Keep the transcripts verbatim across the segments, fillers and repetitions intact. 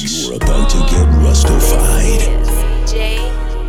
You're about to get rustified. J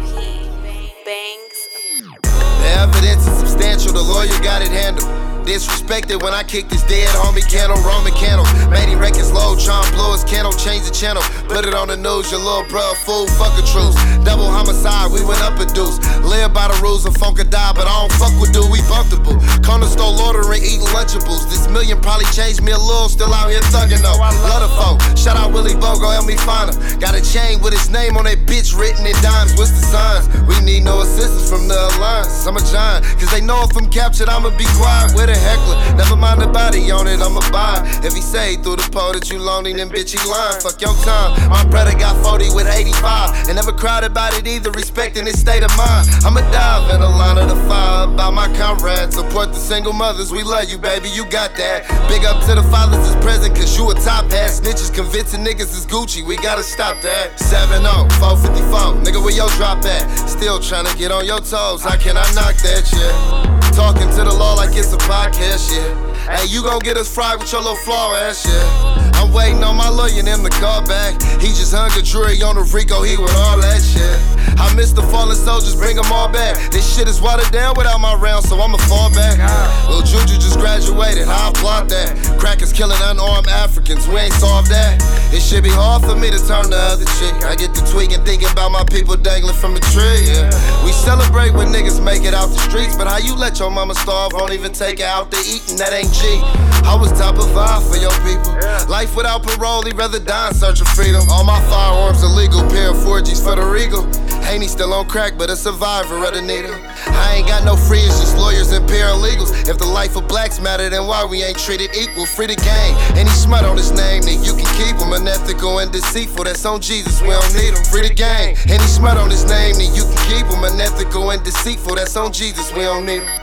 P Banks. The evidence is substantial, the lawyer got it handled. Disrespected when I kicked his dead homie candle, Roman candles. Made him wreck his load, try and blow his candle, change the channel. Put it on the news, your little bruh, fool, fuck a truce. Double homicide, we went up a deuce. Live by the rules of funk or die, but I don't fuck with dude, we bumpable. Corner store ordering, eating Lunchables. This million probably changed me a little, still out here thugging though. Love the folk, shout out Willie Bogo, help me find him. Got a chain with his name on that bitch written in dimes, what's the signs? We need no assistance from the alliance. I'm a giant, cause they know if I'm captured, I'ma be quiet with a heckler. Never mind the body on it, I'ma buy it. If he say through the pole that you lonely, then bitch he lying. Fuck your time. My brother got forty with eighty-five, and never cried about it either, respecting his state of mind. I'ma dive in the line of the fire about my comrades. Support the single mothers, we love you, baby, you got that. Big up to the fathers that's present, cause you a top ass. Snitches convincing niggas is Gucci, we gotta stop that. seven oh, four fifty-four, nigga, where your drop at? Still tryna get on your toes, how can I knock that shit? Talking to the law like it's a podcast, yeah. Hey, you gon' get us fried with your little flaw ass, yeah. I'm waiting on my lawyer and him to call back. He just hung a jury on the Rico, he with all that shit. I miss the fallen soldiers, bring them all back. This shit is watered down without my round, so I'ma fall back. Lil Juju just graduated, I applaud that. Crackers killing unarmed Africans, we ain't solved that. It should be hard for me to turn the other cheek. I get to tweaking, thinking about my people dangling from a tree, yeah. We celebrate when niggas make it out the streets, but how you let your mama starve, won't even take her out to eat, and that ain't G. I was top of five for your people. Life without parole, he'd rather die in search of freedom. All my firearms illegal, pair of four G's for the Regal. Ain't he still on crack, but a survivor of the needle. I ain't got no friends, just lawyers and paralegals. If the life of blacks matter, then why we ain't treated equal? Free the gang, any smut on his name, then you can keep him. Unethical and deceitful, that's on Jesus, we don't need him. Free the gang, any smut on his name, then you can keep him. Unethical and deceitful, that's on Jesus, we don't need him.